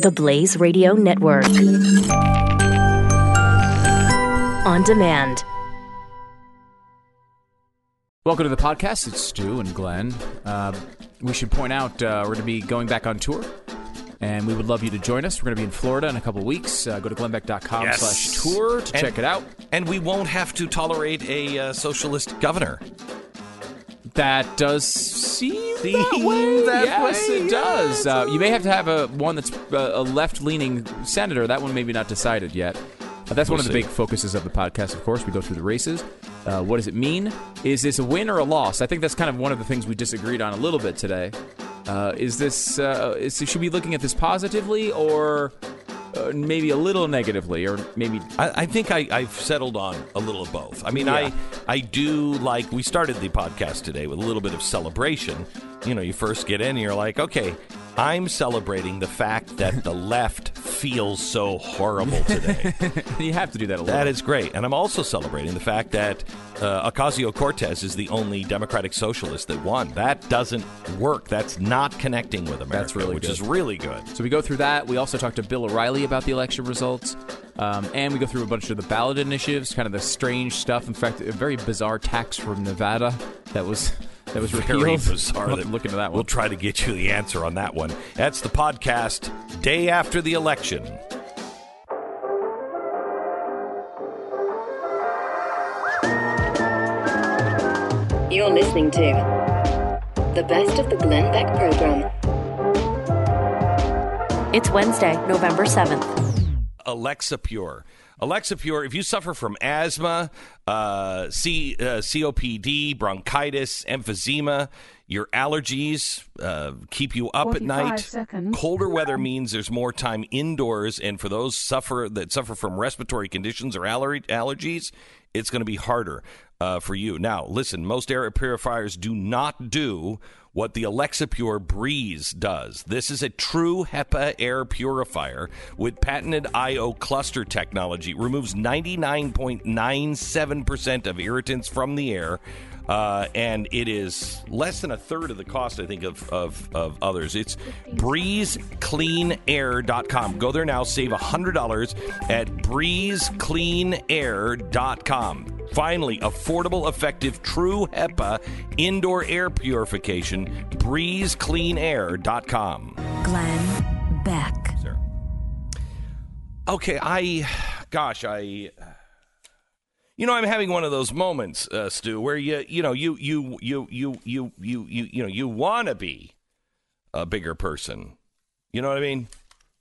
The Blaze Radio Network. On demand. Welcome to the podcast. It's Stu and Glenn. We should point out we're going to be going back on tour, and we would love you to join us. We're going to be in Florida in a couple weeks. Go to glennbeck.com/tour to check it out. And we won't have to tolerate a socialist governor. That does seem that way. Yes, it does. You may have to have one that's a left-leaning senator. That one maybe not decided yet. That's one of the big focuses of the podcast, of course. We go through the races. What does it mean? Is this a win or a loss? I think that's kind of one of the things we disagreed on a little bit today. Should we be looking at this positively or maybe a little negatively, or maybe... I think I've settled on a little of both. I mean, yeah. I do like... We started the podcast today with a little bit of celebration. You know, you first get in and you're like, okay, I'm celebrating the fact that the left feels so horrible today. You have to do that a little. That is great. And I'm also celebrating the fact that Ocasio-Cortez is the only Democratic socialist that won. That doesn't work. That's not connecting with America, that's really which good. Is really good. So we go through that. We also talked to Bill O'Reilly about the election results. And we go through a bunch of the ballot initiatives, kind of the strange stuff. In fact, a very bizarre tax from Nevada that was repealed. Very bizarre. Look into that one. We'll try to get you the answer on that one. That's the podcast day after the election. You're listening to the best of the Glenn Beck program. It's Wednesday, November 7th. Alexapure. Alexapure, if you suffer from asthma, COPD, bronchitis, emphysema, your allergies keep you up at night. Seconds. Colder weather means there's more time indoors, and for those that suffer from respiratory conditions or allergies, it's going to be harder for you. Now, listen, most air purifiers do not do what the Alexapure Breeze does. This is a true HEPA air purifier with patented I/O cluster technology. It removes 99.97% of irritants from the air, and it is less than a third of the cost, I think, of others. It's breezecleanair.com. Go there now. Save $100 at breezecleanair.com. Finally, affordable, effective, true HEPA indoor air purification. breezecleanair.com. Glenn Beck. Sir. Okay, I'm having one of those moments, Stu, where you want to be a bigger person. You know what I mean?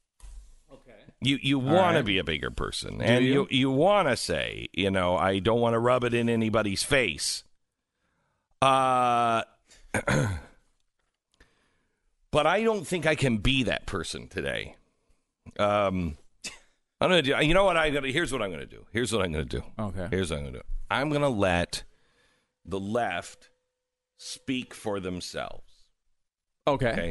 You want to be a bigger person, and you want to say, I don't want to rub it in anybody's face. But I don't think I can be that person today. I'm gonna do. You know what? Here's what I'm gonna do. Here's what I'm gonna do. Okay. Here's what I'm gonna do. I'm gonna let the left speak for themselves. Okay.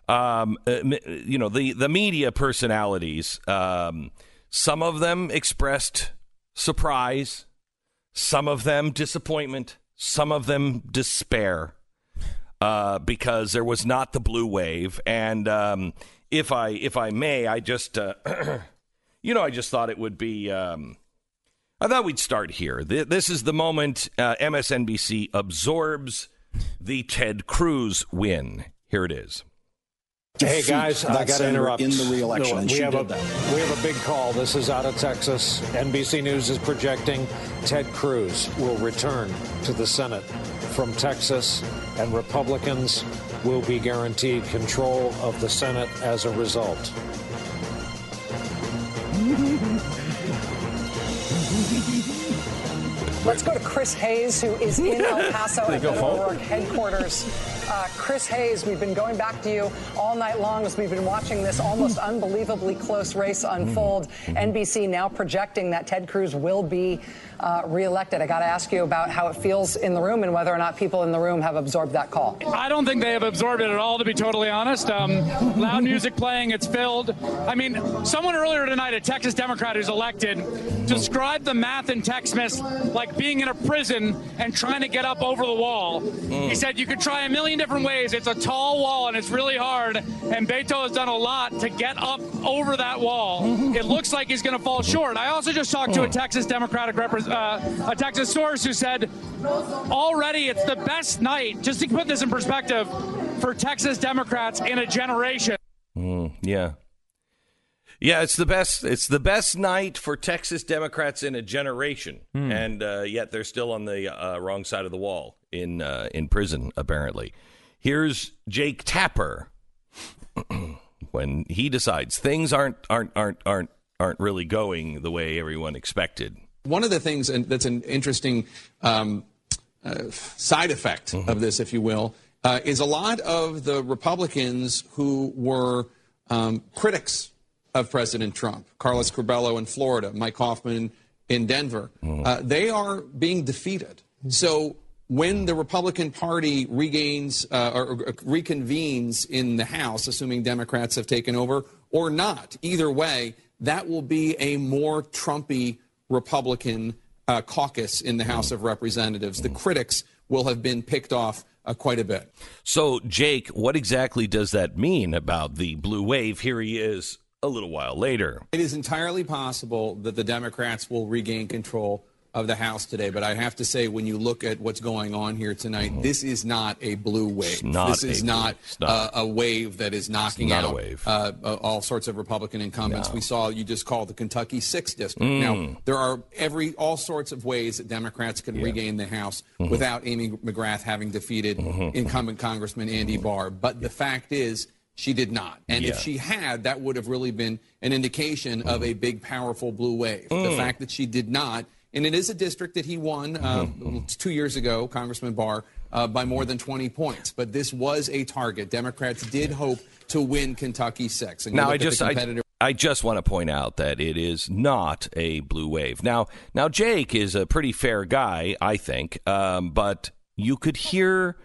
The media personalities, some of them expressed surprise, some of them disappointment, some of them despair, because there was not the blue wave. And if I may, I just I just thought it would be. I thought we'd start here. This is the moment MSNBC absorbs the Ted Cruz win. Here it is. Hey guys, I got to interrupt. In the re-election, we have a big call. This is out of Texas. NBC News is projecting Ted Cruz will return to the Senate from Texas, and Republicans will be guaranteed control of the Senate as a result. Let's go to Chris Hayes, who is in El Paso at the O'Rourke headquarters. Chris Hayes, we've been going back to you all night long as we've been watching this almost unbelievably close race unfold. NBC now projecting that Ted Cruz will be reelected. I got to ask you about how it feels in the room and whether or not people in the room have absorbed that call. I don't think they have absorbed it at all, to be totally honest. Loud music playing, it's filled. I mean, someone earlier tonight, a Texas Democrat who's elected, described the math in Texas like being in a prison and trying to get up over the wall. He said you could try a million different ways ways. It's a tall wall, and it's really hard, and Beto has done a lot to get up over that wall. It looks like he's going to fall short. I also just talked to a Texas Democratic a Texas source who said already it's the best night, just to put this in perspective, for Texas Democrats in a generation. Yeah, it's the best. It's the best night for Texas Democrats in a generation, and yet they're still on the wrong side of the wall in prison. Apparently, here's Jake Tapper when he decides things aren't really going the way everyone expected. One of the things that's an interesting side effect of this, if you will, is a lot of the Republicans who were critics of President Trump, Carlos Curbelo in Florida, Mike Hoffman in Denver, they are being defeated. So when the Republican Party regains or reconvenes in the House, assuming Democrats have taken over or not, either way, that will be a more Trumpy Republican caucus in the House of Representatives. The critics will have been picked off quite a bit. So, Jake, what exactly does that mean about the blue wave? Here he is a little while later. It is entirely possible that the Democrats will regain control of the House today, but I have to say, when you look at what's going on here tonight, this is not a blue wave. This is not a wave that is knocking out all sorts of Republican incumbents. We saw you just called the Kentucky 6th district. Now, there are all sorts of ways that Democrats can regain the House without Amy McGrath having defeated incumbent Congressman Andy Barr. But the fact is, she did not. And if she had, that would have really been an indication of a big, powerful blue wave. The fact that she did not, and it is a district that he won 2 years ago, Congressman Barr, by more than 20 points. But this was a target. Democrats did hope to win Kentucky 6. And now, I just want to point out that it is not a blue wave. Now Jake is a pretty fair guy, I think, but you could hear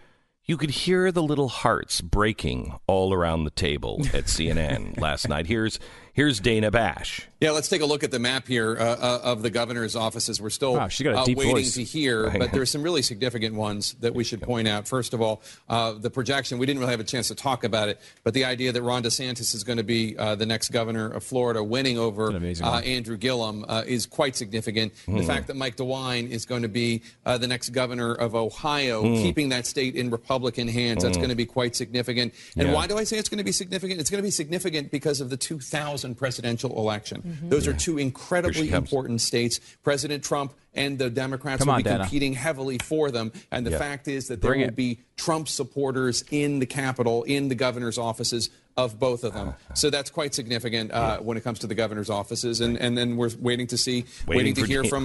the little hearts breaking all around the table at CNN last night. Here's Dana Bash. Yeah, let's take a look at the map here of the governor's offices. We're still waiting to hear, but there are some really significant ones that we should point out. First of all, the projection, we didn't really have a chance to talk about it, but the idea that Ron DeSantis is going to be the next governor of Florida, winning over Andrew Gillum, is quite significant. The fact that Mike DeWine is going to be the next governor of Ohio, keeping that state in Republican hands, that's going to be quite significant. And why do I say it's going to be significant? It's going to be significant because of the 2000 presidential election. Those are two incredibly important states. President Trump and the Democrats will be competing heavily for them. And the fact is that there will be Trump supporters in the Capitol, in the governor's offices of both of them. So that's quite significant when it comes to the governor's offices. And then we're waiting to hear from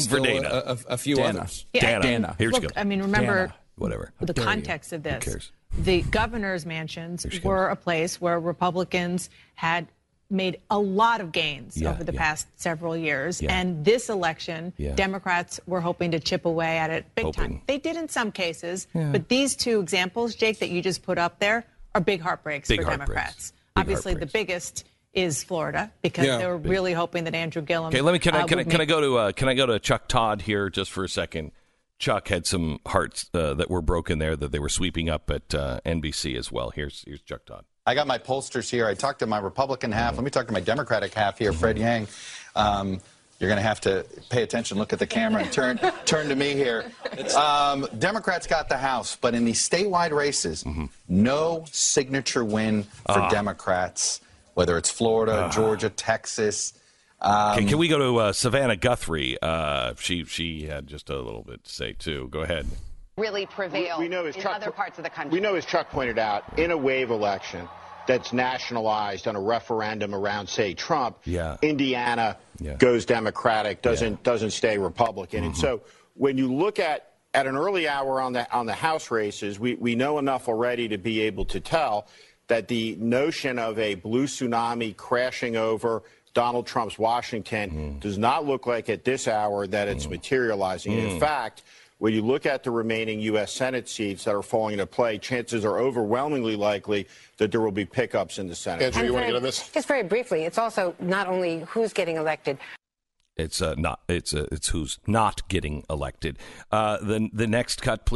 a few others. Dana. Here we go. I mean, remember Dana. the context of this. Who cares? The governor's mansions were a place where Republicans had made a lot of gains over the past several years. And this election, Democrats were hoping to chip away at it big time. They did in some cases, but these two examples, Jake, that you just put up there are big heartbreaks for Democrats. Obviously, the biggest is Florida because they were really hoping that Andrew Gillum. Okay, can I go to Chuck Todd here just for a second? Chuck had some hearts that were broken there that they were sweeping up at NBC as well. Here's Chuck Todd. I got my pollsters here. I talked to my Republican half. Let me talk to my Democratic half here, Fred Yang. You're going to have to pay attention, look at the camera, and turn to me here. Democrats got the House, but in these statewide races, no signature win for Democrats, whether it's Florida, Georgia, Texas. Can we go to Savannah Guthrie? She had just a little bit to say, too. Go ahead. Really prevail in other parts of the country. We know, as Chuck pointed out, in a wave election that's nationalized on a referendum around, say, Trump, Indiana goes Democratic, doesn't stay Republican. And so when you look at an early hour on the House races, we know enough already to be able to tell that the notion of a blue tsunami crashing over Donald Trump's Washington does not look like at this hour that it's materializing. In fact, when you look at the remaining U.S. Senate seats that are falling into play, chances are overwhelmingly likely that there will be pickups in the Senate. Andrew, you want to get on this? Just very briefly, it's also not only who's getting elected. It's who's not getting elected. The next cut, please,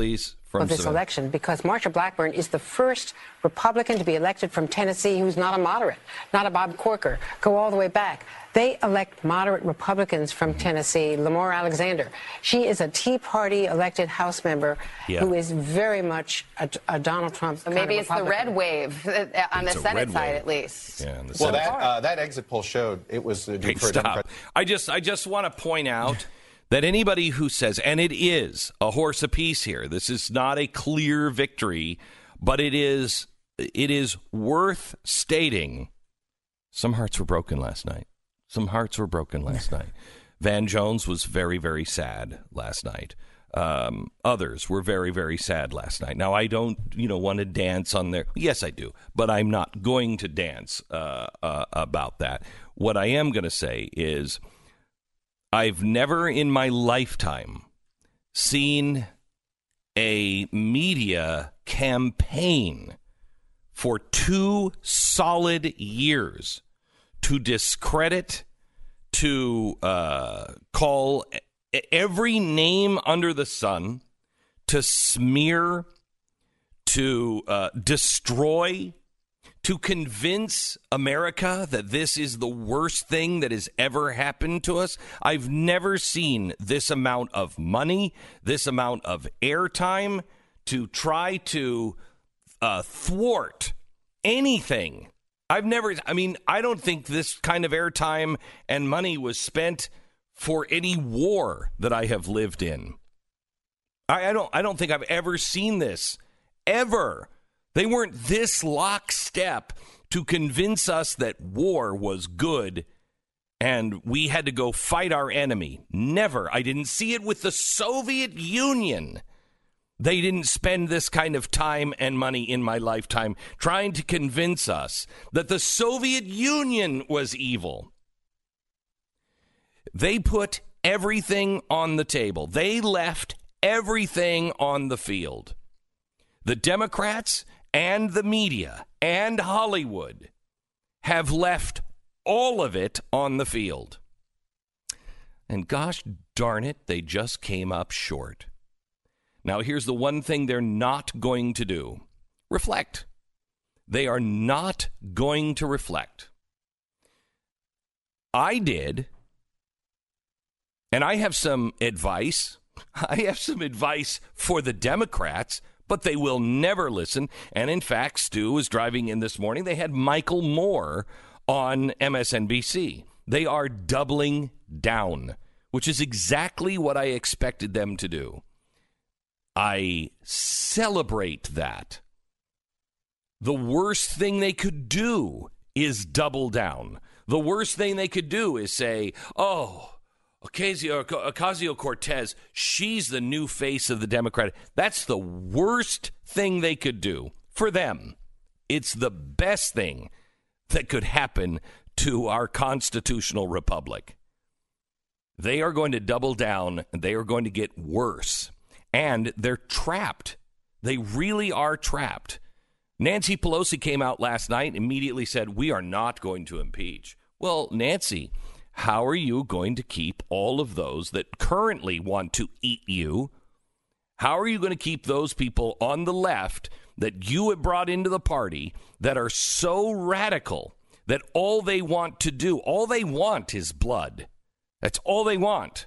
of this election, because Marsha Blackburn is the first Republican to be elected from Tennessee who's not a moderate, not a Bob Corker. Go all the way back. They elect moderate Republicans from Tennessee. Lamar Alexander. She is a Tea Party elected House member who is very much a Donald Trump. So maybe it's the red wave on the Senate side, at least. Yeah, well, that exit poll showed it was. Stop. I just want to point out that anybody who says, and it is a horse apiece here. This is not a clear victory, but it is worth stating. Some hearts were broken last night. Van Jones was very, very sad last night. Others were very, very sad last night. Now, I don't, want to dance on their... Yes, I do. But I'm not going to dance about that. What I am going to say is I've never in my lifetime seen a media campaign for 2 solid years to discredit, to call every name under the sun, to smear, to destroy, to convince America that this is the worst thing that has ever happened to us. I've never seen this amount of money, this amount of airtime to try to thwart anything. I don't think this kind of airtime and money was spent for any war that I have lived in. I don't think I've ever seen this, ever. They weren't this lockstep to convince us that war was good and we had to go fight our enemy. Never. I didn't see it with the Soviet Union. They didn't spend this kind of time and money in my lifetime trying to convince us that the Soviet Union was evil. They put everything on the table. They left everything on the field. The Democrats and the media and Hollywood have left all of it on the field. And gosh darn it, they just came up short. Now, here's the one thing they're not going to do. Reflect. They are not going to reflect. I did, and I have some advice. I have some advice for the Democrats, but they will never listen. And in fact, Stu was driving in this morning. They had Michael Moore on MSNBC. They are doubling down, which is exactly what I expected them to do. I celebrate that. The worst thing they could do is double down. The worst thing they could do is say, Ocasio-Cortez, she's the new face of the Democratic. That's the worst thing they could do for them. It's the best thing that could happen to our constitutional republic. They are going to double down, and they are going to get worse. And they're trapped. They really are trapped. Nancy Pelosi came out last night and immediately said, we are not going to impeach. Well, Nancy, how are you going to keep all of those that currently want to eat you? How are you going to keep those people on the left that you have brought into the party that are so radical that all they want to do, all they want is blood? That's all they want.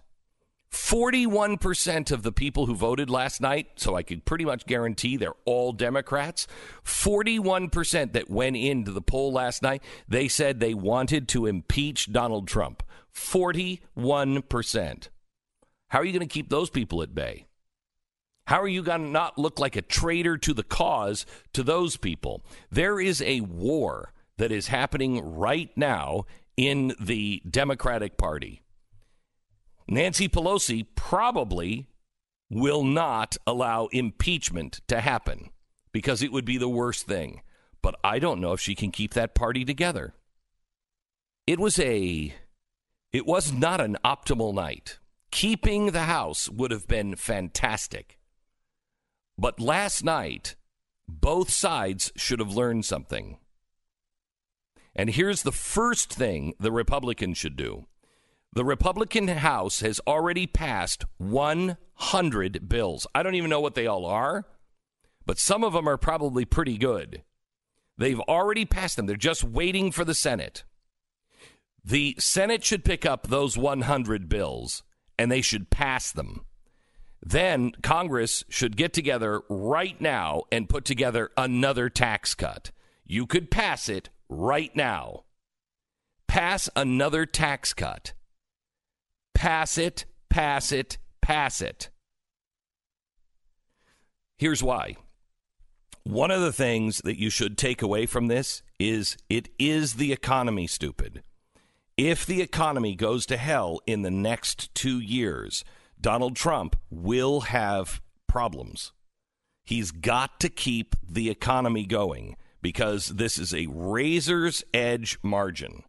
41% of the people who voted last night, so I could pretty much guarantee they're all Democrats, 41% that went into the poll last night, they said they wanted to impeach Donald Trump. 41%. How are you going to keep those people at bay? How are you going to not look like a traitor to the cause to those people? There is a war that is happening right now in the Democratic Party. Nancy Pelosi probably will not allow impeachment to happen because it would be the worst thing. But I don't know if she can keep that party together. It was not an optimal night. Keeping the House would have been fantastic. But last night, both sides should have learned something. And here's the first thing the Republicans should do. The Republican House has already passed 100 bills. I don't even know what they all are. but some of them are probably pretty good. They've already passed them. They're just waiting for the Senate. The Senate should pick up those 100 bills, and they should pass them. Then Congress should get together right now and put together another tax cut. You could pass it right now. Pass another tax cut. Pass it, pass it, pass it. Here's why. One of the things that you should take away from this is it is the economy, stupid. If the economy goes to hell in the next 2 years, Donald Trump will have problems. He's got to keep the economy going because this is a razor's edge margin.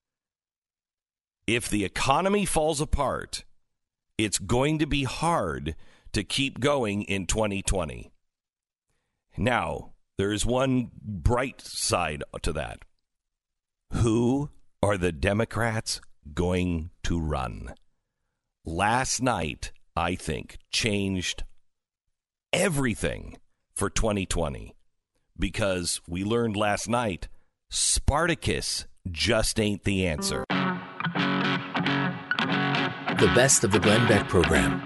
If the economy falls apart, it's going to be hard to keep going in 2020. Now, there is one bright side to that. Who are the Democrats going to run? Last night, I think, changed everything for 2020 because we learned last night Spartacus just ain't the answer. The best of the Glenn Beck program.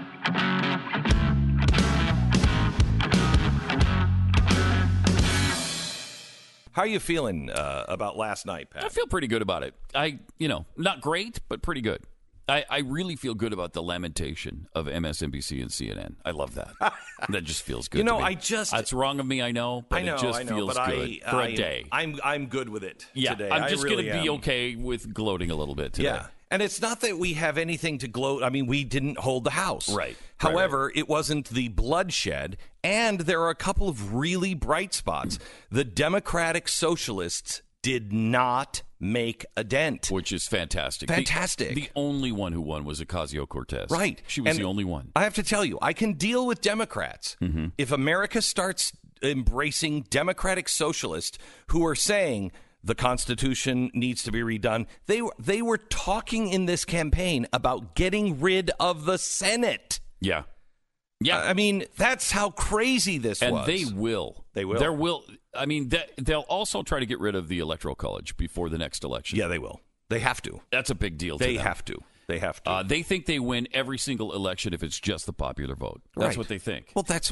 How are you feeling about last night, Pat? I feel pretty good about it. Not great, but pretty good. I really feel good about the lamentation of MSNBC and CNN. I love that. That just feels good. To me. That's wrong of me, I know, but it just feels good for a day. I'm good with it today. I'm just going to be okay with gloating a little bit today. Yeah. And it's not that we have anything to gloat. I mean, we didn't hold the House. Right. However, it wasn't the bloodshed, and there are a couple of really bright spots. The Democratic Socialists did not make a dent. Which is fantastic. Fantastic. The only one who won was Ocasio-Cortez. Right. She was the only one. I have to tell you, I can deal with Democrats. Mm-hmm. If America starts embracing Democratic Socialists who are saying the Constitution needs to be redone, they were talking in this campaign about getting rid of the Senate. Yeah. Yeah. I mean, that's how crazy this was. And they will. They'll also try to get rid of the Electoral College before the next election. Yeah, they will. They have to. That's a big deal to them. They have to. They think they win every single election if it's just the popular vote. That's what they think. Well, that's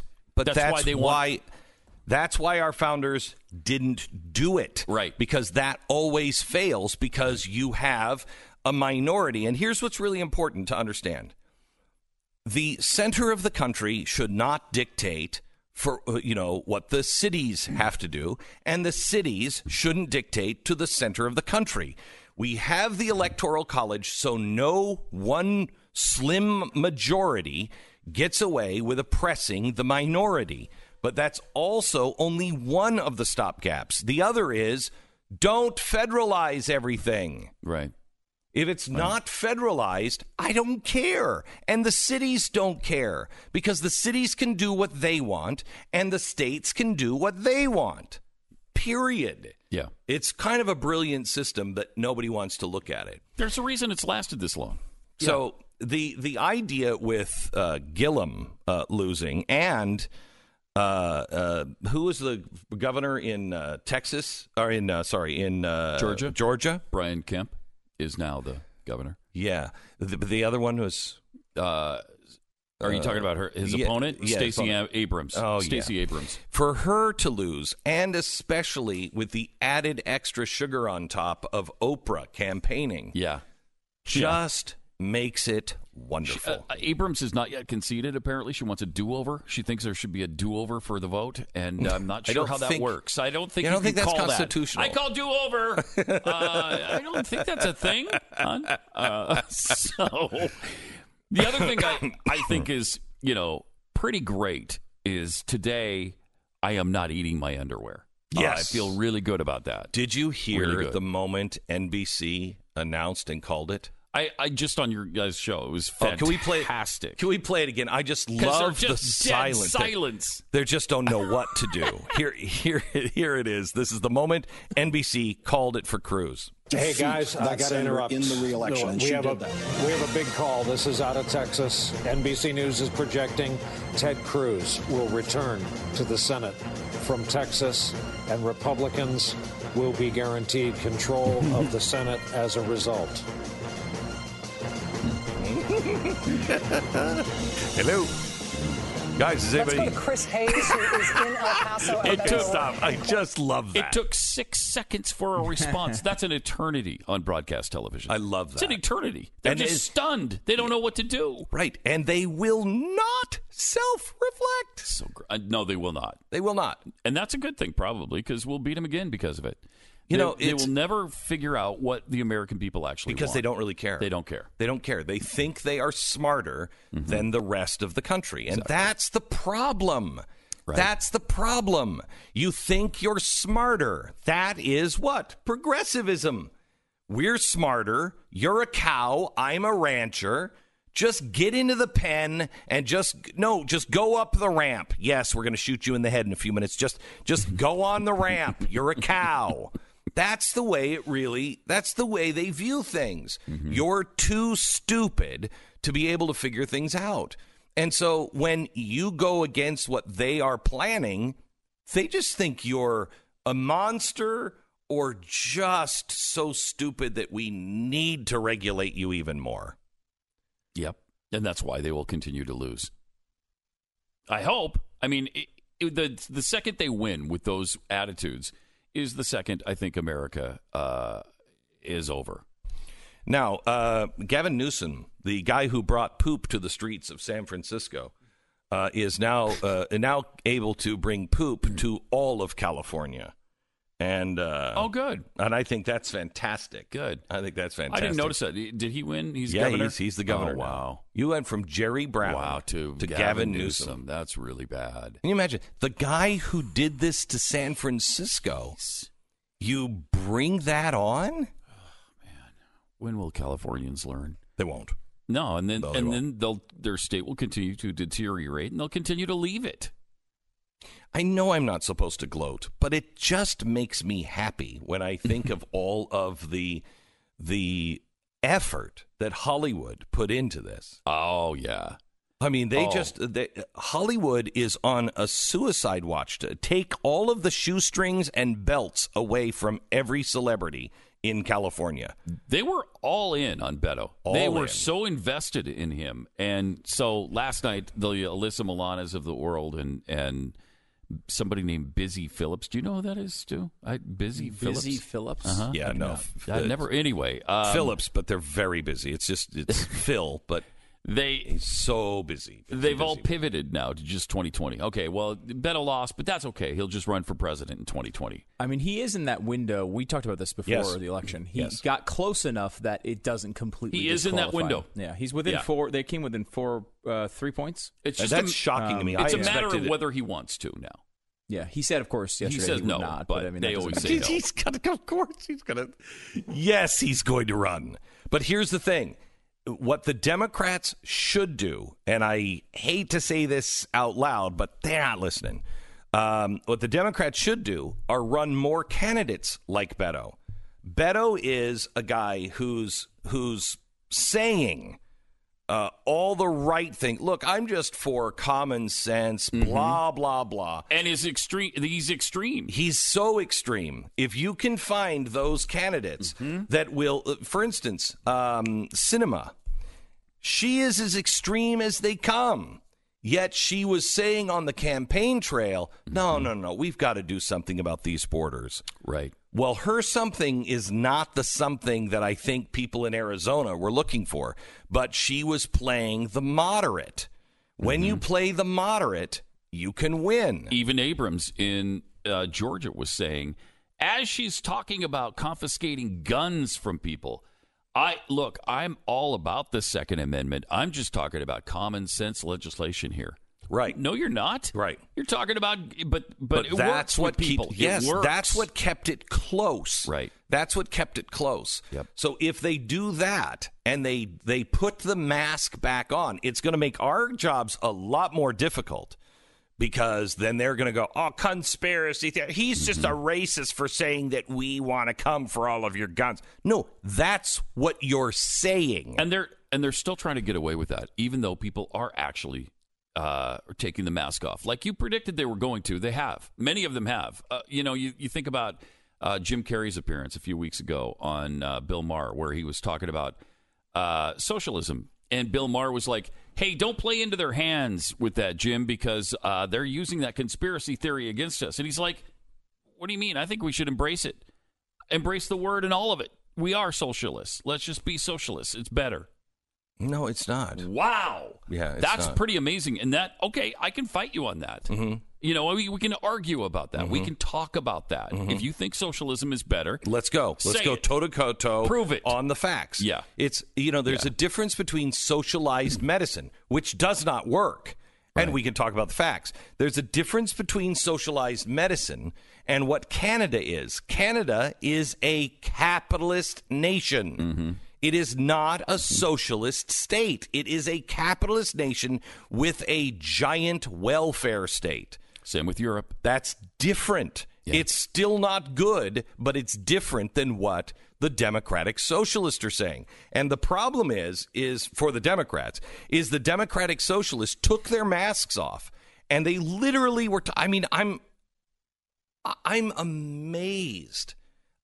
why our founders didn't do it. Right. Because that always fails because you have a minority. And here's what's really important to understand. The center of the country should not dictate for what the cities have to do, and the cities shouldn't dictate to the center of the country. We have the Electoral College, so no one slim majority gets away with oppressing the minority. But that's also only one of the stopgaps. The other is don't federalize everything. Right. If it's not federalized, I don't care. And the cities don't care because the cities can do what they want and the states can do what they want. Period. Yeah. It's kind of a brilliant system, but nobody wants to look at it. There's a reason it's lasted this long. So the idea with Gillum losing and who was the governor in Texas or in Georgia? Brian Kemp is now the governor. Yeah. The other one was... are you talking about his opponent? Stacey Abrams. Oh, Stacey Abrams. For her to lose, and especially with the added extra sugar on top of Oprah campaigning, just makes it wonderful. Abrams is not yet conceded, apparently. She wants a do-over. She thinks there should be a do-over for the vote, and I'm not sure how that works. I don't think that's constitutional. I call do-over. I don't think that's a thing. So the other thing I think is, pretty great is today I am not eating my underwear. Yes. I feel really good about that. Did you hear the moment NBC announced and called it? I just on your guys' show, it was fantastic. Can we play it again? I just love the silence. They just don't know what to do. Here it is. This is the moment NBC called it for Cruz. Hey guys, I got to interrupt. In the re-election, we have a big call. This is out of Texas. NBC News is projecting Ted Cruz will return to the Senate from Texas, and Republicans will be guaranteed control of the Senate as a result. Hello. Guys, is anybody... Let's go to Chris Hayes, who is in El Paso. Stop. I just love that. It took 6 seconds for a response. That's an eternity on broadcast television. I love that. It's an eternity. They're just stunned. They don't know what to do. Right. And they will not self-reflect. So no, they will not. They will not. And that's a good thing, probably, because we'll beat them again because of it. They will never figure out what the American people actually because want. They don't really care. They don't care. They don't care. They think they are smarter than the rest of the country. And that's the problem. Right. That's the problem. You think you're smarter. That is what? Progressivism. We're smarter. You're a cow. I'm a rancher. Just get into the pen and just go up the ramp. Yes, we're going to shoot you in the head in a few minutes. Just go on the ramp. You're a cow. That's the way that's the way they view things. You're too stupid to be able to figure things out. And so when you go against what they are planning, they just think you're a monster or just so stupid that we need to regulate you even more. Yep. And that's why they will continue to lose. I hope. I mean, the second they win with those attitudes is the second I think America is over. Now, Gavin Newsom, the guy who brought poop to the streets of San Francisco, is now able to bring poop to all of California. And good. And I think that's fantastic. Good. I think that's fantastic. I didn't notice that. Did he win? He's governor? He's the governor. Oh, wow. You went from Jerry Brown to Gavin Newsom. That's really bad. Can you imagine the guy who did this to San Francisco? You bring that on? Oh, man. When will Californians learn? They won't. No, and then their state will continue to deteriorate, and they'll continue to leave it. I know I'm not supposed to gloat, but it just makes me happy when I think of all of the effort that Hollywood put into this. Oh, yeah. I mean, Hollywood is on a suicide watch to take all of the shoestrings and belts away from every celebrity in California. They were all in on Beto. They were so invested in him. And so last night, the Alyssa Milanas of the world and somebody named Busy Phillips. Do you know who that is, Stu? Busy Phillips? Uh-huh. Yeah, no. I never. Anyway. Phillips, but they're very busy. It's Phil, but he's so busy. They've all pivoted now to just 2020. Okay, well, Beto lost, but that's okay. He'll just run for president in 2020. I mean, he is in that window. We talked about this before the election. He got close enough that it doesn't completely He is in that window. Yeah, he's within 4. They came within 3 points. That's shocking to me. It's a matter of whether he wants to now. Yeah, he said, of course, yesterday he says he would no, not, but I mean, they always say no. He's going to, of course, he's going to. Yes, he's going to run. But here's the thing. What the Democrats should do, and I hate to say this out loud, but they're not listening. What the Democrats should do are run more candidates like Beto. Beto is a guy who's saying all the right thing. Look, I'm just for common sense, blah, blah, blah. And he's extreme. He's so extreme. If you can find those candidates that will, for instance, Sinema, she is as extreme as they come. Yet she was saying on the campaign trail, no, we've got to do something about these borders. Right. Well, her something is not the something that I think people in Arizona were looking for, but she was playing the moderate. When you play the moderate, you can win. Even Abrams in Georgia was saying, as she's talking about confiscating guns from people, I'm all about the Second Amendment. I'm just talking about common sense legislation here. Right. No, you're not. Right. You're talking about, but that's what people. Yes, that's what kept it close. Right. That's what kept it close. Yep. So if they do that and they put the mask back on, it's going to make our jobs a lot more difficult. Because then they're going to go, oh, conspiracy theory. He's just a racist for saying that we want to come for all of your guns. No, that's what you're saying. And they're still trying to get away with that, even though people are actually taking the mask off. Like you predicted they were going to. They have. Many of them have. You think about Jim Carrey's appearance a few weeks ago on Bill Maher, where he was talking about socialism. And Bill Maher was like, hey, don't play into their hands with that, Jim, because they're using that conspiracy theory against us. And he's like, what do you mean? I think we should embrace it. Embrace the word and all of it. We are socialists. Let's just be socialists. It's better. No, it's not. Wow. Yeah, that's pretty amazing. And okay, I can fight you on that. Mm-hmm. We can argue about that. Mm-hmm. We can talk about that. Mm-hmm. If you think socialism is better, let's go. Let's go toe-to-toe. Prove it. On the facts. Yeah. It's, there's a difference between socialized medicine, which does not work, and we can talk about the facts. There's a difference between socialized medicine and what Canada is. Canada is a capitalist nation. Mm-hmm. It is not a socialist state. It is a capitalist nation with a giant welfare state. Same with Europe. That's different. Yeah. It's still not good, but it's different than what the Democratic Socialists are saying. And the problem is for the Democrats, is the Democratic Socialists took their masks off, and they literally were. I'm amazed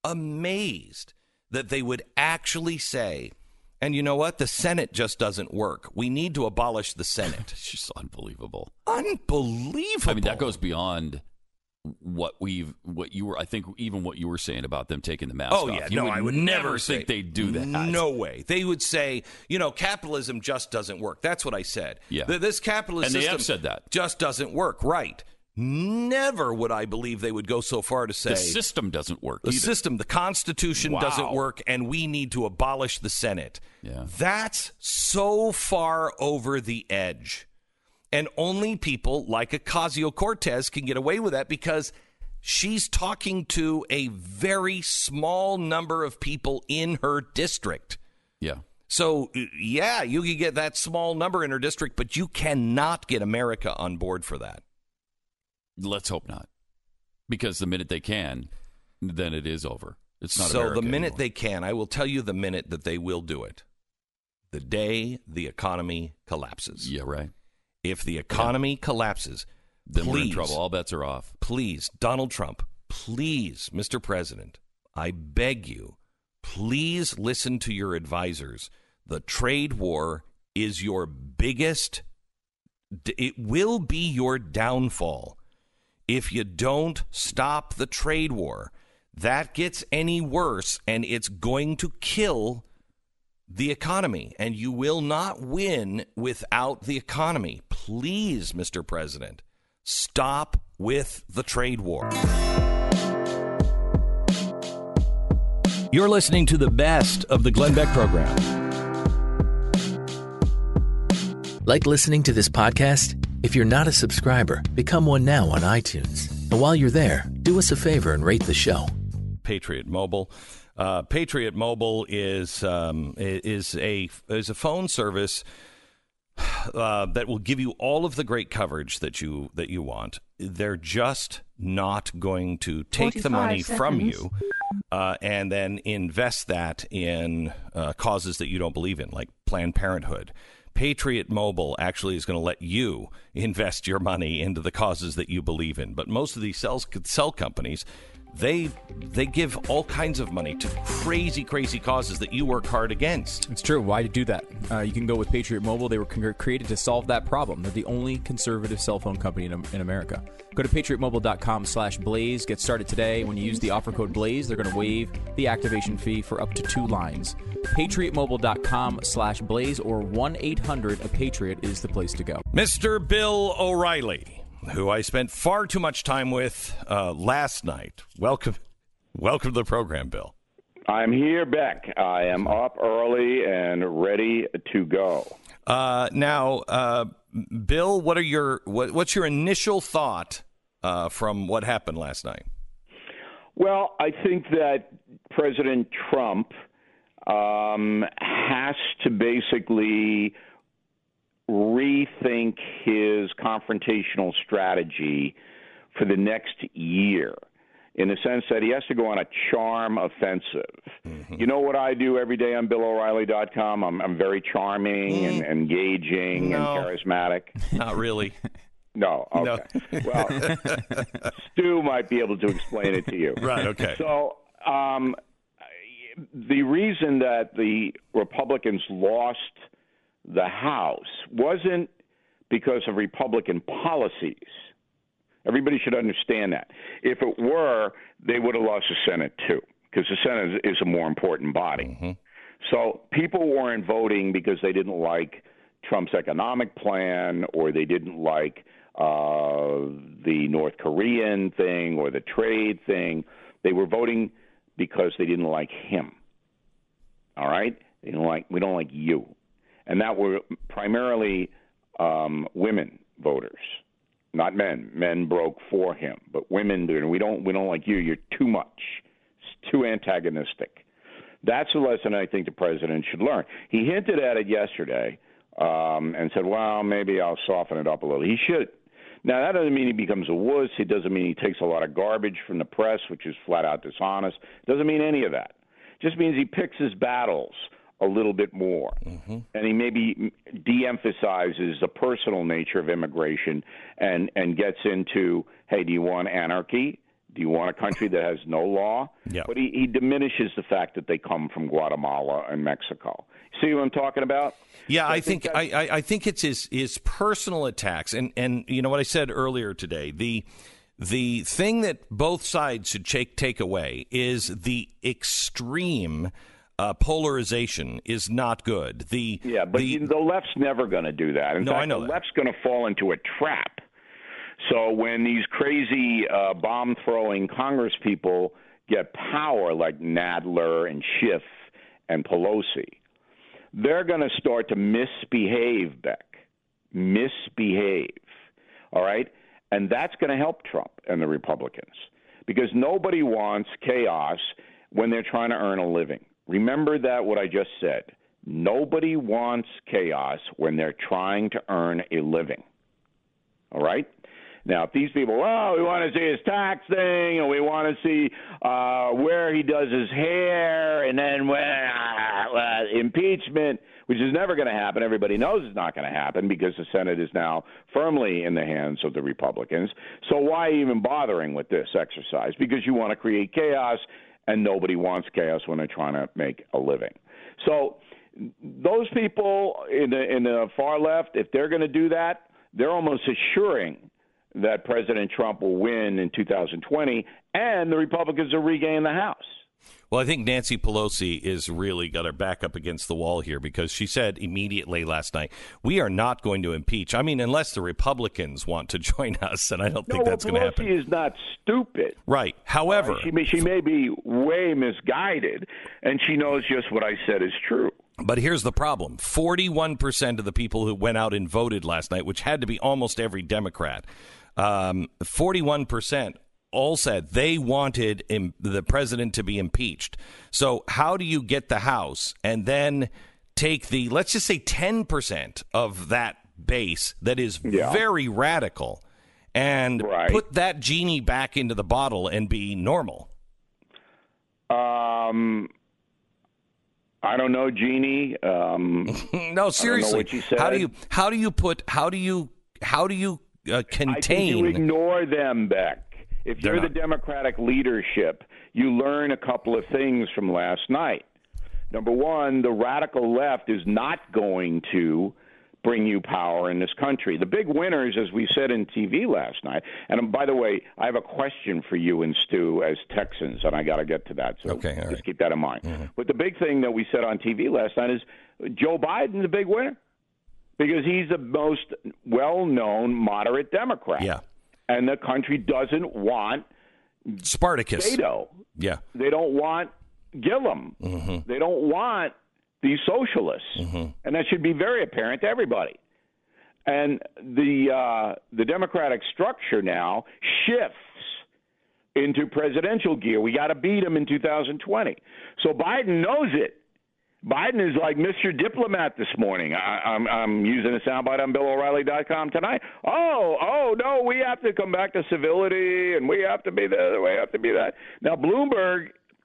that they would actually say, and you know what? The Senate just doesn't work. We need to abolish the Senate. It's just unbelievable. Unbelievable. I mean, that goes beyond what you were saying about them taking the mask off. Oh, yeah. You I would never think they'd do that. No way. They would say, capitalism just doesn't work. That's what I said. Yeah. This capitalist system they have said that. Just doesn't work. Right. Never would I believe they would go so far to say the system doesn't work. The Constitution doesn't work, and we need to abolish the Senate. Yeah. That's so far over the edge. And only people like Ocasio-Cortez can get away with that because she's talking to a very small number of people in her district. Yeah. So, yeah, you can get that small number in her district, but you cannot get America on board for that. Let's hope not. Because the minute they can, then it is over. It's not so America the minute anymore. they can, I will tell you the minute that they will do it. The day the economy collapses. Yeah, right. If the economy collapses, then we're in trouble. All bets are off. Please, Donald Trump, please, Mr. President, I beg you, please listen to your advisors. The trade war is your biggest, it will be your downfall. If you don't stop the trade war, that gets any worse, and it's going to kill the economy, and you will not win without the economy. Please, Mr. President, stop with the trade war. You're listening to the best of the Glenn Beck program. Like listening to this podcast? If you're not a subscriber, become one now on iTunes. And while you're there, do us a favor and rate the show. Patriot Mobile. Patriot Mobile is a phone service that will give you all of the great coverage that you want. They're just not going to take the money from you and then invest that in causes that you don't believe in, like Planned Parenthood. Patriot Mobile actually is going to let you invest your money into the causes that you believe in. But most of these cell companies, they give all kinds of money to crazy causes that you work hard against. It's true. Why do that? You can go with Patriot Mobile. They were created to solve that problem. They're the only conservative cell phone company in America. Go to patriotmobile.com/blaze. Get started today. When you use the offer code BLAZE, they're going to waive the activation fee for up to 2 lines. patriotmobile.com/blaze or 1-800-A-PATRIOT is the place to go. Mr. Bill O'Reilly, who I spent far too much time with last night. Welcome to the program, Bill. I'm here, Beck. I am up early and ready to go. Now, Bill, what's your initial thought from what happened last night? Well, I think that President Trump has to basically rethink his confrontational strategy for the next year, in the sense that he has to go on a charm offensive. Mm-hmm. You know what I do every day on BillO'Reilly.com? I'm very charming and engaging and charismatic. Not really. No. Okay. No. Well, Stu might be able to explain it to you. Right. Okay. So the reason that the Republicans lost the House wasn't because of Republican policies. Everybody should understand that. If it were, they would have lost the Senate too, because the Senate is a more important body. Mm-hmm. So people weren't voting because they didn't like Trump's economic plan, or they didn't like the North Korean thing or the trade thing. They were voting because they didn't like him. All right? We don't like you. And that were primarily women voters, not men. Men broke for him, but women, we don't like you. You're too much. It's too antagonistic. That's a lesson I think the president should learn. He hinted at it yesterday and said, well, maybe I'll soften it up a little. He should. Now, that doesn't mean he becomes a wuss. It doesn't mean he takes a lot of garbage from the press, which is flat out dishonest. It doesn't mean any of that. It just means he picks his battles a little bit more. Mm-hmm. And he maybe de-emphasizes the personal nature of immigration and gets into, hey, do you want anarchy? Do you want a country that has no law? Yep. But he diminishes the fact that they come from Guatemala and Mexico. See what I'm talking about? Yeah, I think it's his personal attacks. And you know what I said earlier today, the thing that both sides should take away is the extreme polarization is not good. The left's never going to do that. In fact, the left's going to fall into a trap. So when these crazy bomb-throwing Congress people get power like Nadler and Schiff and Pelosi, they're going to start to misbehave, Beck. Misbehave. All right? And that's going to help Trump and the Republicans, because nobody wants chaos when they're trying to earn a living. Remember that, what I just said. Nobody wants chaos when they're trying to earn a living. All right? Now, if these people, we want to see his tax thing, and we want to see where he does his hair, and then impeachment, which is never going to happen. Everybody knows it's not going to happen because the Senate is now firmly in the hands of the Republicans. So why even bothering with this exercise? Because you want to create chaos, and nobody wants chaos when they're trying to make a living. So those people in the far left, if they're going to do that, they're almost assuring that President Trump will win in 2020, and the Republicans will regain the House. Well, I think Nancy Pelosi is really got her back up against the wall here, because she said immediately last night, we are not going to impeach. I mean, unless the Republicans want to join us, and I don't think that's going to happen. Pelosi is not stupid. Right. However, she may be way misguided, and she knows just what I said is true. But here's the problem. 41% of the people who went out and voted last night, which had to be almost every Democrat, 41% all said they wanted the president to be impeached. So how do you get the House and then take let's just say 10% of that base that is very radical and put that genie back into the bottle and be normal? I don't know, Genie. No, seriously. How do you contain? I think you ignore them, Beck. If you're the Democratic leadership, you learn a couple of things from last night. Number one, the radical left is not going to bring you power in this country. The big winners, as we said in TV last night, and by the way, I have a question for you and Stu as Texans, and I got to get to that, so just keep that in mind. Mm-hmm. But the big thing that we said on TV last night is Joe Biden's the big winner, because he's the most well-known moderate Democrat. Yeah. And the country doesn't want Spartacus. Beto. Yeah. They don't want Gillum. Mm-hmm. They don't want these socialists. Mm-hmm. And that should be very apparent to everybody. And the Democratic structure now shifts into presidential gear. We got to beat him in 2020. So Biden knows it. Biden is like Mr. Diplomat this morning. I'm using a soundbite on BillO'Reilly.com tonight. Oh, no, we have to come back to civility, and we have to be this, we have to be that. Now, Bloomberg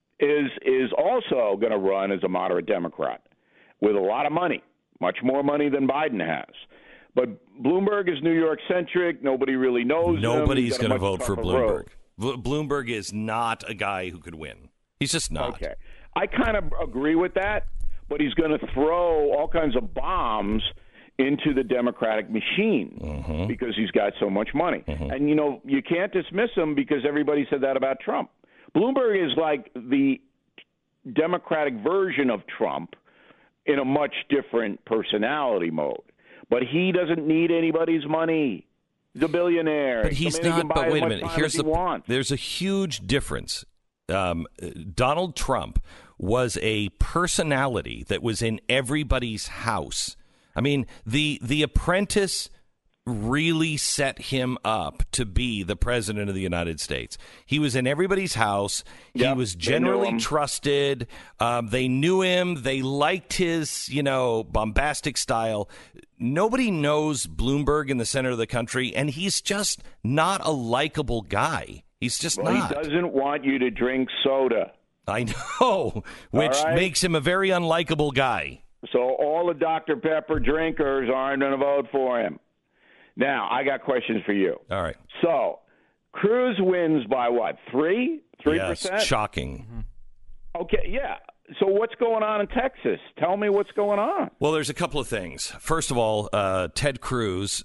is also going to run as a moderate Democrat with a lot of money, much more money than Biden has. But Bloomberg is New York-centric. Nobody really knows him. Nobody's going to vote for Bloomberg. Bloomberg is not a guy who could win. He's just not. Okay. I kind of agree with that. But he's going to throw all kinds of bombs into the Democratic machine because he's got so much money. And, you can't dismiss him because everybody said that about Trump. Bloomberg is like the Democratic version of Trump in a much different personality mode. But he doesn't need anybody's money. He's a billionaire. But he's not. But wait a minute. There's a huge difference. Donald Trump was a personality that was in everybody's house. I mean, the Apprentice really set him up to be the president of the United States. He was in everybody's house. He was generally trusted. They knew him. They liked his, bombastic style. Nobody knows Bloomberg in the center of the country, and he's just not a likable guy. He's just not. He doesn't want you to drink soda. I know, which makes him a very unlikable guy. So all the Dr. Pepper drinkers aren't going to vote for him. Now, I got questions for you. All right. So Cruz wins by what, 3%? Yes, shocking. Okay, yeah. So what's going on in Texas? Tell me what's going on. Well, there's a couple of things. First of all, Ted Cruz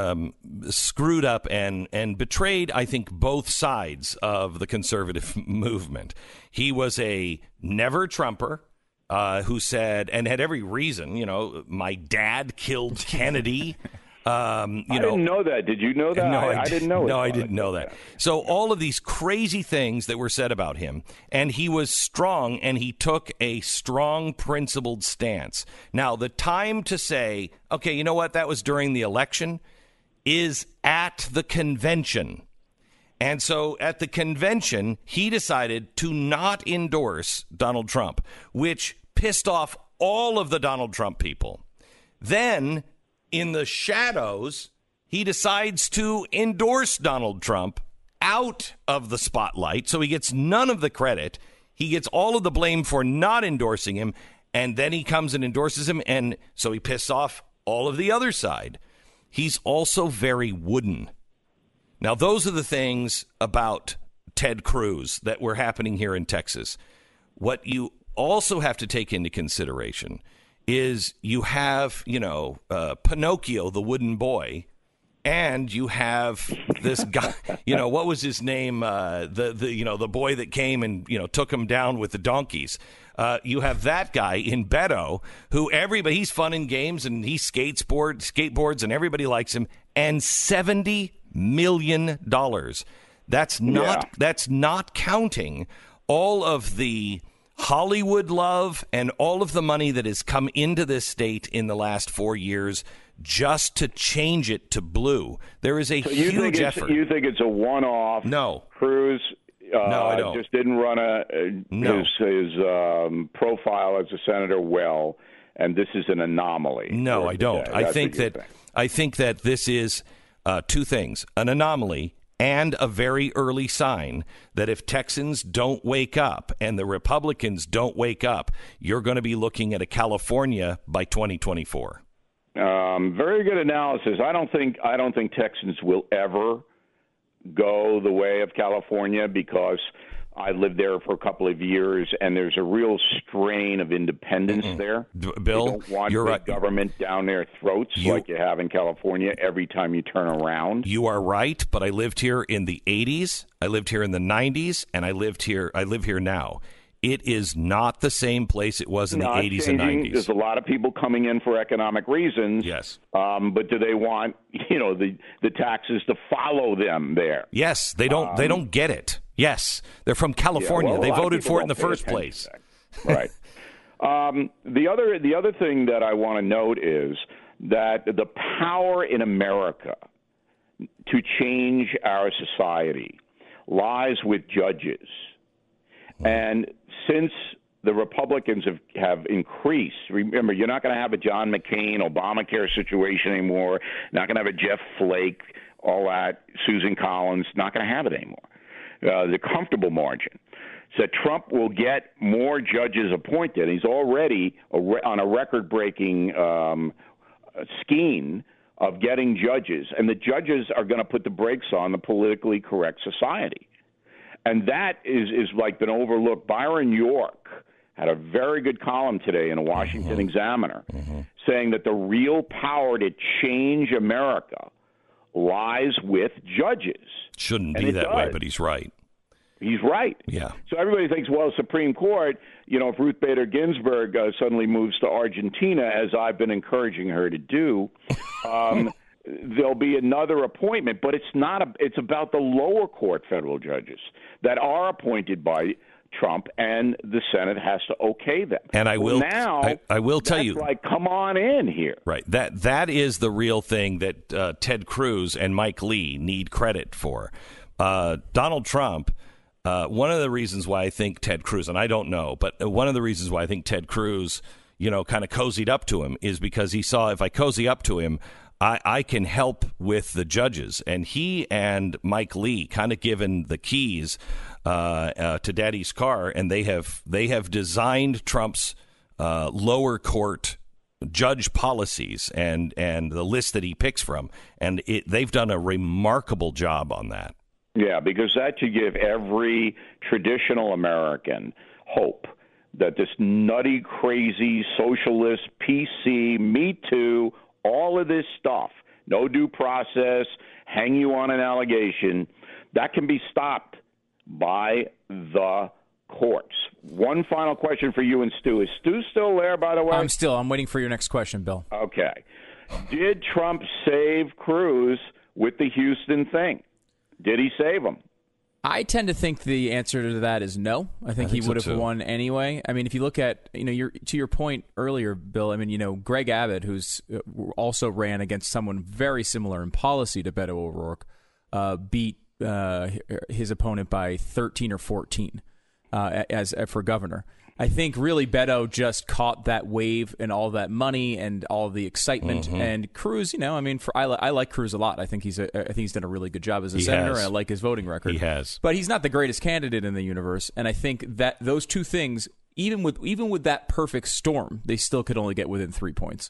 screwed up and betrayed, I think, both sides of the conservative movement. He was a never-Trumper who said, and had every reason, my dad killed Kennedy. I didn't know that. Did you know that? No, I didn't know it. No, I didn't know that. So all of these crazy things that were said about him, and he was strong, and he took a strong, principled stance. Now, the time to say, okay, you know what, that was during the election, is at the convention. And so at the convention, he decided to not endorse Donald Trump, which pissed off all of the Donald Trump people. Then, in the shadows, he decides to endorse Donald Trump out of the spotlight, so he gets none of the credit. He gets all of the blame for not endorsing him, and then he comes and endorses him, and so he pisses off all of the other side. He's also very wooden. Now, those are the things about Ted Cruz that were happening here in Texas. What you also have to take into consideration is you have, Pinocchio, the wooden boy, and you have this guy, what was his name? The boy that came and, took him down with the donkeys. You have that guy in Beto, who he's fun in games and he skateboards and everybody likes him, and $70 million. That's not counting all of the Hollywood love and all of the money that has come into this state in the last 4 years just to change it to blue. There is a huge effort. You think it's a one-off? No. Cruz no, I don't. Just didn't run his profile as a senator well, and this is an anomaly. No, I don't. I think that this is two things: an anomaly and a very early sign that if Texans don't wake up and the Republicans don't wake up, you're going to be looking at a California by 2024. Very good analysis. I don't think Texans will ever go the way of California because I lived there for a couple of years, and there's a real strain of independence there. Bill, they don't want you're right. Government down their throats like you have in California every time you turn around. You are right, but I lived here in the 80s, I lived here in the 90s, and I live here now. It is not the same place it was in the 80s and 90s. There's a lot of people coming in for economic reasons. Yes. But do they want, the taxes to follow them there? Yes, they don't get it. Yes, they're from California. Yeah, they voted for it in the first place. Right. The other thing that I want to note is that the power in America to change our society lies with judges. And since the Republicans have increased, remember, you're not going to have a John McCain, Obamacare situation anymore, not going to have a Jeff Flake, all that, Susan Collins, not going to have it anymore. The comfortable margin. So Trump will get more judges appointed. He's already on a record-breaking scheme of getting judges, and the judges are going to put the brakes on the politically correct society. And that is like been overlooked. Byron York had a very good column today in a Washington Examiner saying that the real power to change America lies with judges. Shouldn't be that way, but he's right. He's right. Yeah. So everybody thinks, well, Supreme Court, if Ruth Bader Ginsburg suddenly moves to Argentina, as I've been encouraging her to do, there'll be another appointment. But it's not. It's about the lower court federal judges that are appointed by Trump, and the Senate has to okay them. And I will tell you, like, come on in here. Right. That is the real thing that Ted Cruz and Mike Lee need credit for. Donald Trump. One of the reasons why I think Ted Cruz, and I don't know, but one of the reasons why I think Ted Cruz, kind of cozied up to him is because he saw if I cozy up to him, I can help with the judges. And he and Mike Lee kind of given the keys to Daddy's car, and they have designed Trump's lower court judge policies and the list that he picks from, and they've done a remarkable job on that. Yeah, because that should give every traditional American hope that this nutty, crazy, socialist, PC, Me Too, all of this stuff, no due process, hang you on an allegation, that can be stopped by the courts. One final question for you and Stu. Is Stu still there, by the way? I'm waiting for your next question, Bill. Okay. Did Trump save Cruz with the Houston thing? Did he save him? I tend to think the answer to that is no. I think he would have won anyway. I mean, if you look at, to your point earlier, Bill, I mean, Greg Abbott, who's also ran against someone very similar in policy to Beto O'Rourke, beat his opponent by 13 or 14 for governor. I think really Beto just caught that wave and all that money and all the excitement. And Cruz, I like Cruz a lot. I think he's done a really good job as a senator, and I like his voting record. He has, but he's not the greatest candidate in the universe. And I think that those two things, even with that perfect storm, they still could only get within 3 points.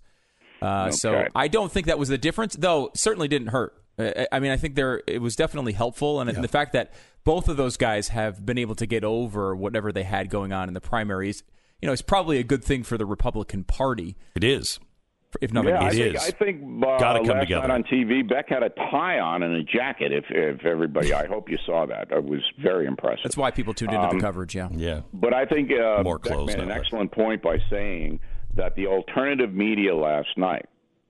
So I don't think that was the difference, though. Certainly didn't hurt. I mean, I think it was definitely helpful, and the fact that both of those guys have been able to get over whatever they had going on in the primaries, is probably a good thing for the Republican Party. It is. If nothing else. I think last night on TV, Beck had a tie on and a jacket. If everybody, I hope you saw that. It was very impressive. That's why people tuned into the coverage, Yeah. But I think more Beck made an excellent point by saying that the alternative media last night,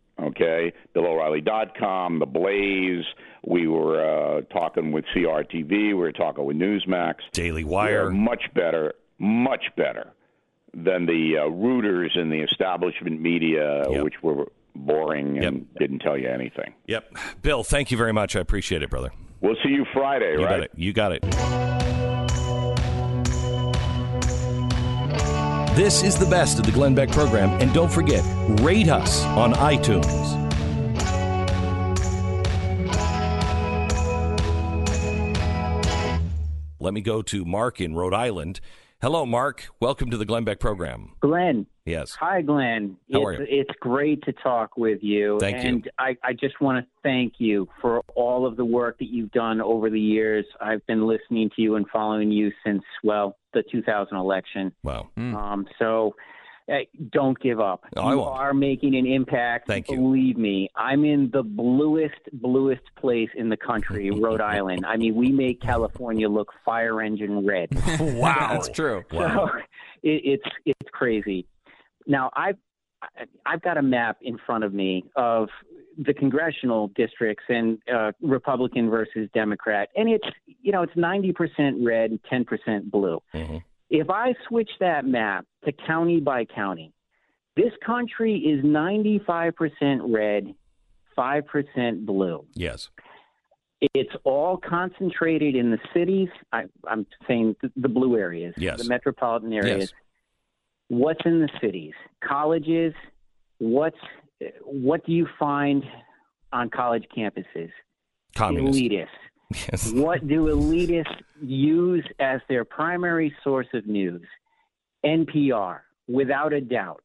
BillO'Reilly.com, The Blaze. We were talking with CRTV. We were talking with Newsmax. Daily Wire. Much better than the Reuters and the establishment media, which were boring and didn't tell you anything. Yep. Bill, thank you very much. I appreciate it, brother. We'll see you Friday, right? You got it. This is the best of the Glenn Beck program, and don't forget, rate us on iTunes. Let me go to Mark in Rhode Island. Hello, Mark. Welcome to the Glenn Beck program. Glenn. Yes. Hi, Glenn. How are you? It's great to talk with you. Thank you. And I just want to thank you for all of the work that you've done over the years. I've been listening to you and following you since, the 2000 election. Wow. So don't give up. You are making an impact. Thank you. Believe me, I'm in the bluest place in the country, Rhode Island. I mean, we make California look fire engine red. Wow, that's true. Wow. So it's crazy. Now, I've got a map in front of me of the congressional districts and Republican versus Democrat, and it's 90% red and 10% blue. If I switch that map to county by county, This country is 95% red, 5% blue. Yes. It's all concentrated in the cities. I'm saying the blue areas, yes. The metropolitan areas. Yes. What's in the cities? Colleges. What do you find on college campuses? Communists. Elitists. Yes. What do elitists use as their primary source of news? NPR, without a doubt.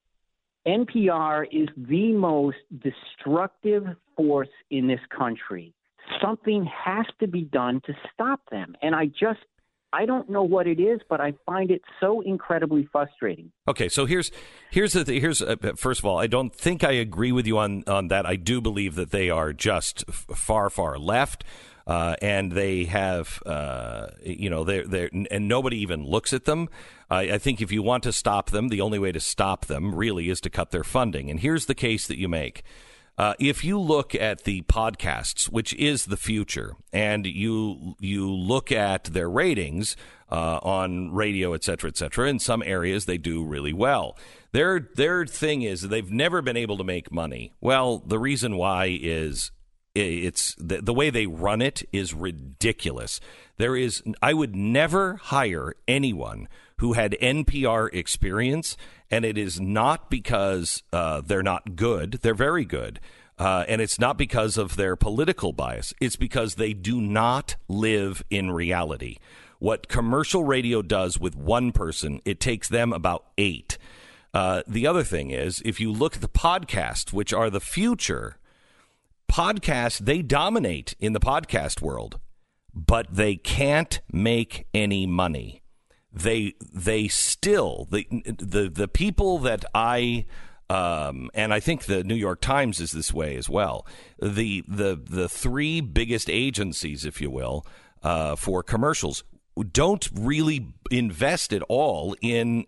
NPR is the most destructive force in this country. Something has to be done to stop them. And I don't know what it is, but I find it so incredibly frustrating. Okay, so here's first of all, I don't think I agree with you on that. I do believe that they are just far left, and they have they're and nobody even looks at them. I think if you want to stop them, the only way to stop them really is to cut their funding. And here's the case that you make. If you look at the podcasts, which is the future, and you look at their ratings on radio, et cetera, in some areas they do really well. Their thing is they've never been able to make money. Well, the reason why is it's the way they run it is ridiculous. I would never hire anyone who had NPR experience, and it is not because they're not good. They're very good. And it's not because of their political bias. It's because they do not live in reality. What commercial radio does with one person, it takes them about 8. The other thing is, if you look at the podcasts, which are the future, podcasts, they dominate in the podcast world, but they can't make any money. They still the people that I and I think the New York Times is this way as well. The 3 biggest agencies, if you will, for commercials don't really invest at all in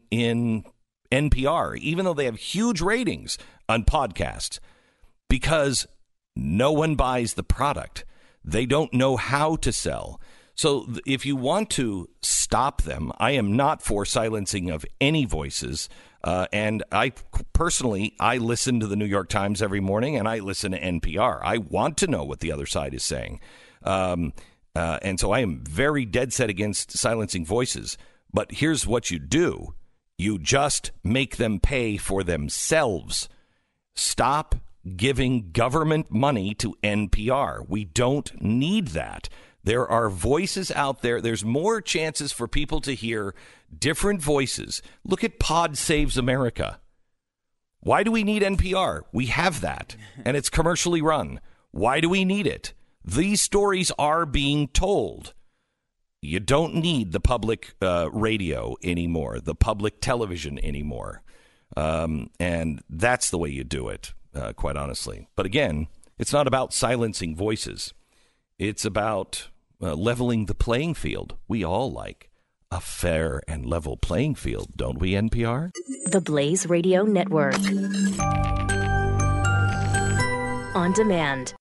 NPR, even though they have huge ratings on podcasts, because no one buys the product. They don't know how to sell. So if you want to stop them, I am not for silencing of any voices. And I personally listen to the New York Times every morning, and I listen to NPR. I want to know what the other side is saying. And so I am very dead set against silencing voices. But here's what you do. You just make them pay for themselves. Stop giving government money to NPR. We don't need that. There are voices out there. There's more chances for people to hear different voices. Look at Pod Saves America. Why do we need NPR? We have that, and it's commercially run. Why do we need it? These stories are being told. You don't need the public radio anymore, the public television anymore. And that's the way you do it, quite honestly. But again, it's not about silencing voices. It's about leveling the playing field. We all like a fair and level playing field, don't we, NPR? The Blaze Radio Network. On demand.